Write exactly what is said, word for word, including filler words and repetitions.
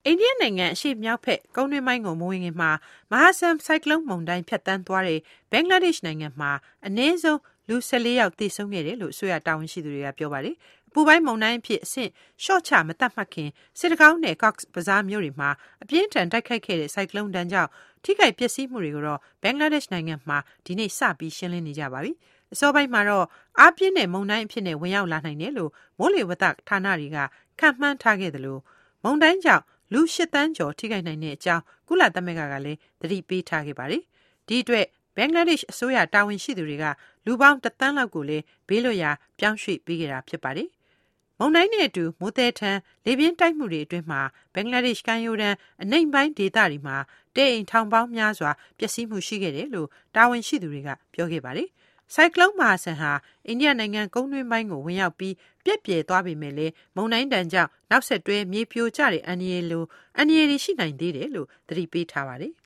အိန္ဒိယနိုင်ငံအရှေ့မြောက်ဘက်ကုန်းတွင်းပိုင်းကိုမဝင်ခင်မှာမဟာဆန်ဆိုင်ကလုန်းမုန်တိုင်းဖြတ်တန်းသွားတဲ့ဘင်္ဂလားဒေ့ရှ်နိုင်ငံမှာအနည်းဆုံးလူ၁၄ယောက်သေဆုံးခဲ့တယ်လို့အစိုးရတာဝန်ရှိသူတွေကပြောပါတယ်။အပူပိုင်းမုန်တိုင်းအဖြစ်အဆင့်လျှော့ချမသတ်မှတ်ခင်စစ်တကောင်းနဲ့ Cox's Bazar မြို့တွေမှာအပြင်းထန်တိုက်ခိုက်ခဲ့တဲ့ဆိုင်ကလုန်းတန်းကြောင့်ထိခိုက်ပျက်စီးမှုတွေကိုတော့ဘင်္ဂလားဒေ့ရှ်နိုင်ငံမှာဒီနေ့စပြီးရှင်းလင်းနေကြပါပြီ။အစောပိုင်းမှာတော့အားပြင်းတဲ့မုန်တိုင်းအဖြစ်နဲ့ဝင်ရောက်လာနိုင်တယ်လို့မိုးလေဝသဌာနတွေကခန့်မှန်းထားခဲ့သလိုမုန်တိုင်းကြောင့်လူရှစ်သန်းကျော်ထိခိုက်နိုင်တဲ့အကြောင်းကုလသမဂ္ဂကလည်းသတိပေးထားခဲ့ပါတယ်။ဒီအတွက်ဘင်္ဂလားဒေ့ရှ်အစိုးရတာဝန်ရှိသူတွေကလူပေါင်းတစ်သန်းလောက်ကိုလည်းဘေးလွတ်ရာပြောင်းရွှေ့ပေးခဲ့တာဖြစ်ပါတယ်။မုန်တိုင်းနဲ့အတူမိုးသည်ထန်လေပြင်းတိုက်မှုတွေအတွင်းမှာဘင်္ဂလားဒေ့ရှ်ကမ်းရိုးတန်းအနိမ့်ပိုင်းဒေသတွေမှာတဲအိမ်ထောင်ပေါင်းများစွာပျက်စီးမှုရှိခဲ့တယ်လို့တာဝန်ရှိသူတွေကပြောခဲ့ပါတယ်။ဆိုင်ကလုန်းမဟာဆန်ဟာအိန္ဒိယနိုင်ငံကုန်းတွင်းပိုင်းကိုဝင်ရောက်ပြီးပြက်ပြယ်သွားပေမဲ့လည်းမုန်တိုင်းတန်ကြောင့်နောက်ဆက်တွဲမြေပြိုကျတဲ့အန္တရာယ်လိုအန္တရာယ်တွေရှိနိုင်သေးတယ်လို့သတိပေးထားပါတယ်